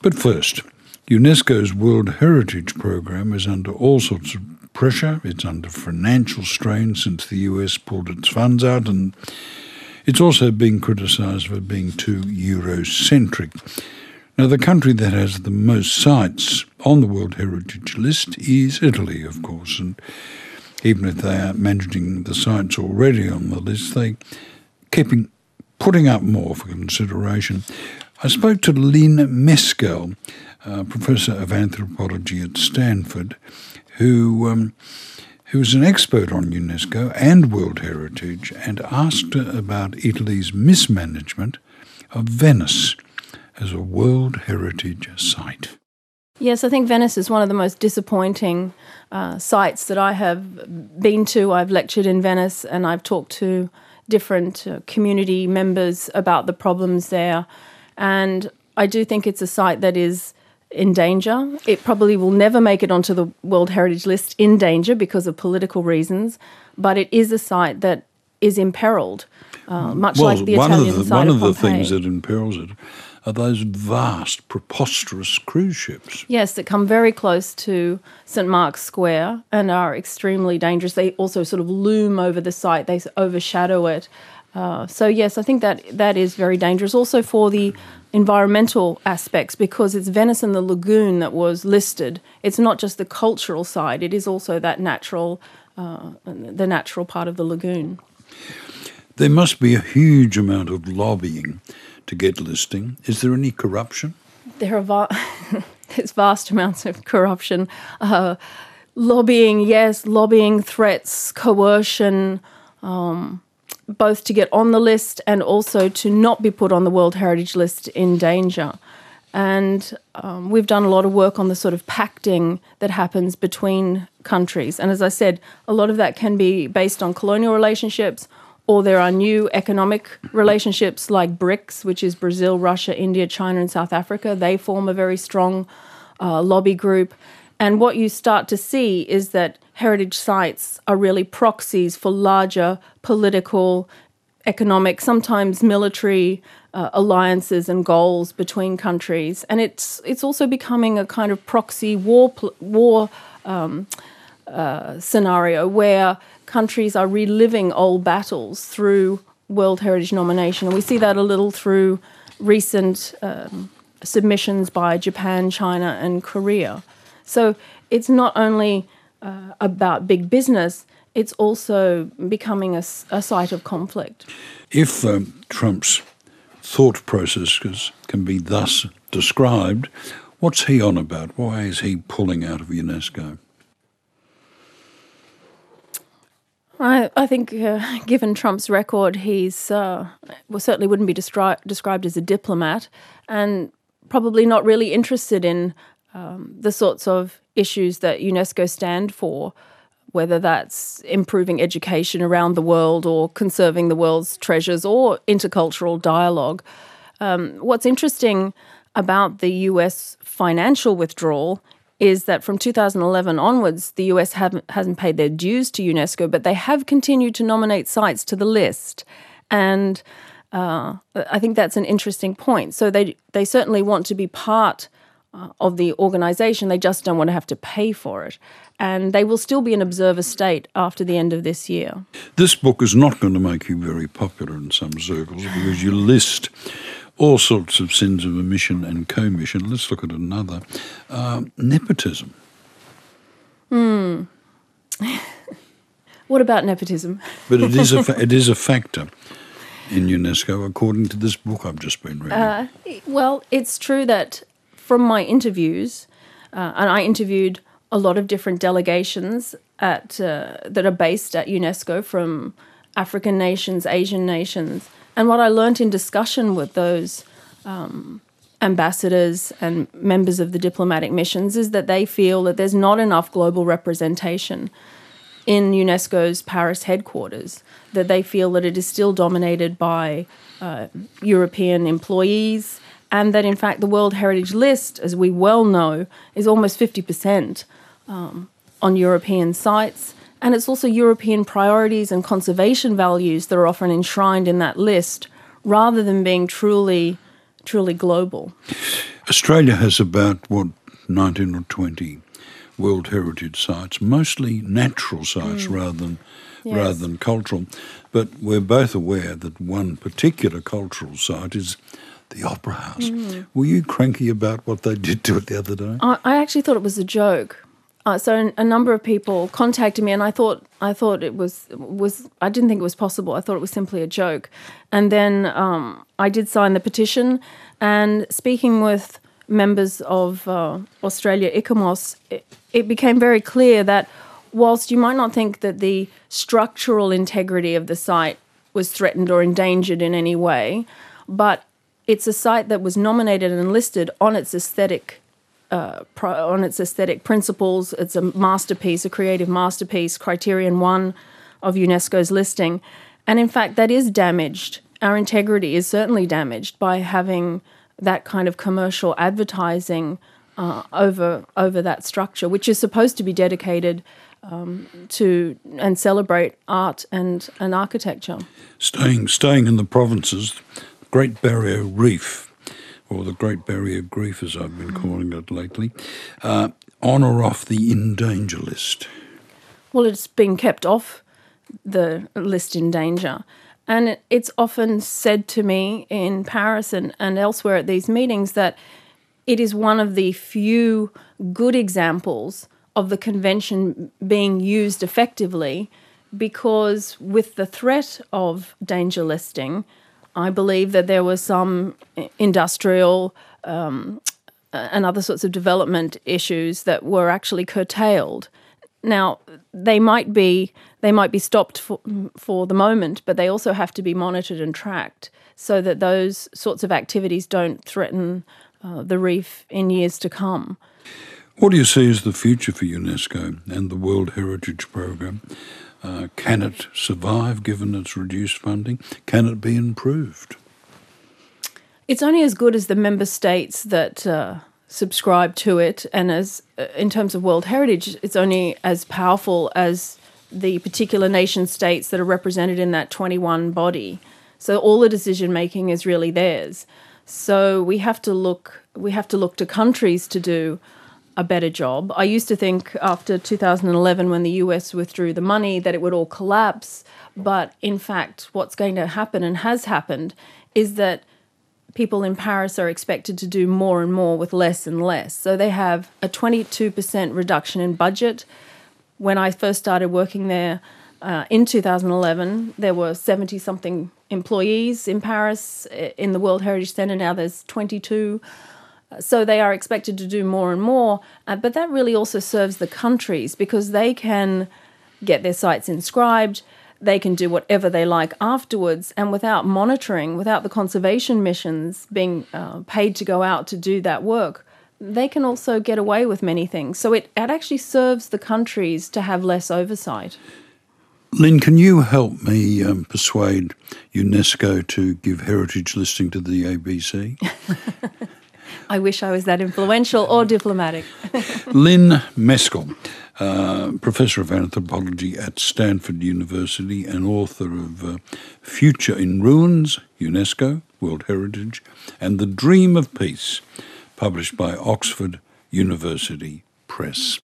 But first, UNESCO's World Heritage Programme is under all sorts of pressure. It's under financial strain since the US pulled its funds out, and it's also being criticised for being too Eurocentric. Now, the country that has the most sites on the World Heritage List is Italy, of course, and even if they are managing the sites already on the list, they keeping putting up more for consideration. I spoke to Lynn Mescal, Professor of Anthropology at Stanford, who is an expert on UNESCO and World Heritage, and asked her about Italy's mismanagement of Venice as a World Heritage Site. Yes, I think Venice is one of the most disappointing sites that I have been to. I've lectured in Venice and I've talked to different community members about the problems there. And I do think it's a site that is in danger. It probably will never make it onto the World Heritage List in danger because of political reasons, but it is a site that is imperilled, much like the Italian site of Pompeii. One of the things that imperils it are those vast, preposterous cruise ships. Yes, that come very close to St Mark's Square and are extremely dangerous. They also sort of loom over the site. They overshadow it. So, yes, I think that is very dangerous. Also for the environmental aspects, because it's Venice and the lagoon that was listed. It's not just the cultural side. It is also that the natural part of the lagoon. There must be a huge amount of lobbying to get listing. Is there any corruption? There's vast amounts of corruption. Lobbying, yes, lobbying, threats, coercion, both to get on the list and also to not be put on the World Heritage List in danger. And we've done a lot of work on the sort of pacting that happens between countries. And as I said, a lot of that can be based on colonial relationships, or there are new economic relationships like BRICS, which is Brazil, Russia, India, China, and South Africa. They form a very strong lobby group. And what you start to see is that heritage sites are really proxies for larger political, economic, sometimes military alliances and goals between countries. And it's also becoming a kind of proxy war scenario where countries are reliving old battles through World Heritage nomination. And we see that a little through recent submissions by Japan, China, and Korea. So it's not only about big business, it's also becoming a site of conflict. If Trump's thought processes can be thus described, what's he on about? Why is he pulling out of UNESCO? I think given Trump's record, he's certainly wouldn't be described as a diplomat, and probably not really interested in the sorts of issues that UNESCO stand for, whether that's improving education around the world or conserving the world's treasures or intercultural dialogue. What's interesting about the US financial withdrawal is that from 2011 onwards, the US hasn't paid their dues to UNESCO, but they have continued to nominate sites to the list. And I think that's an interesting point. So they certainly want to be part of the organisation. They just don't want to have to pay for it. And they will still be an observer state after the end of this year. This book is not going to make you very popular in some circles because you list all sorts of sins of omission and commission. Let's look at another. Nepotism. What about nepotism? But it is a factor in UNESCO, according to this book I've just been reading. Well, it's true that from my interviews, and I interviewed a lot of different delegations that are based at UNESCO from African nations, Asian nations, and what I learnt in discussion with those ambassadors and members of the diplomatic missions is that they feel that there's not enough global representation in UNESCO's Paris headquarters, that they feel that it is still dominated by European employees, and that in fact the World Heritage List, as we well know, is almost 50% on European sites. And it's also European priorities and conservation values that are often enshrined in that list rather than being truly global. Australia has about, 19 or 20 World Heritage sites, mostly natural sites rather than cultural. But we're both aware that one particular cultural site is the Opera House. Were you cranky about what they did to it the other day? I actually thought it was a joke. So a number of people contacted me, and I thought it was I didn't think it was possible. I thought it was simply a joke. And then I did sign the petition, and speaking with members of Australia ICOMOS, it became very clear that whilst you might not think that the structural integrity of the site was threatened or endangered in any way, but it's a site that was nominated and listed on its aesthetic principles. It's a masterpiece, a creative masterpiece, Criterion 1 of UNESCO's listing. And in fact, that is damaged. Our integrity is certainly damaged by having that kind of commercial advertising over that structure, which is supposed to be dedicated to and celebrate art and architecture. Staying in the provinces, Great Barrier Reef, or the Great Barrier Reef as I've been calling it lately, on or off the in danger list? Well, it's been kept off the list in danger. And it's often said to me in Paris and elsewhere at these meetings that it is one of the few good examples of the convention being used effectively, because with the threat of danger listing, I believe that there were some industrial and other sorts of development issues that were actually curtailed. Now, they might be stopped for the moment, but they also have to be monitored and tracked so that those sorts of activities don't threaten the reef in years to come. What do you see as the future for UNESCO and the World Heritage Program? Can it survive given its reduced funding? Can it be improved? It's only as good as the member states that subscribe to it, and as in terms of World Heritage, it's only as powerful as the particular nation states that are represented in that 21 body. So all the decision making is really theirs. So we have to look to countries to do a better job. I used to think after 2011, when the US withdrew the money, that it would all collapse. But in fact, what's going to happen and has happened is that people in Paris are expected to do more and more with less and less. So they have a 22% reduction in budget. When I first started working there in 2011, there were 70-something employees in Paris in the World Heritage Centre. Now there's 22. So they are expected to do more and more. But that really also serves the countries, because they can get their sites inscribed, they can do whatever they like afterwards, and without monitoring, without the conservation missions being paid to go out to do that work, they can also get away with many things. So it actually serves the countries to have less oversight. Lynn, can you help me persuade UNESCO to give heritage listing to the ABC? I wish I was that influential or diplomatic. Lynn Meskel, Professor of Anthropology at Stanford University and author of Future in Ruins, UNESCO, World Heritage, and The Dream of Peace, published by Oxford University Press.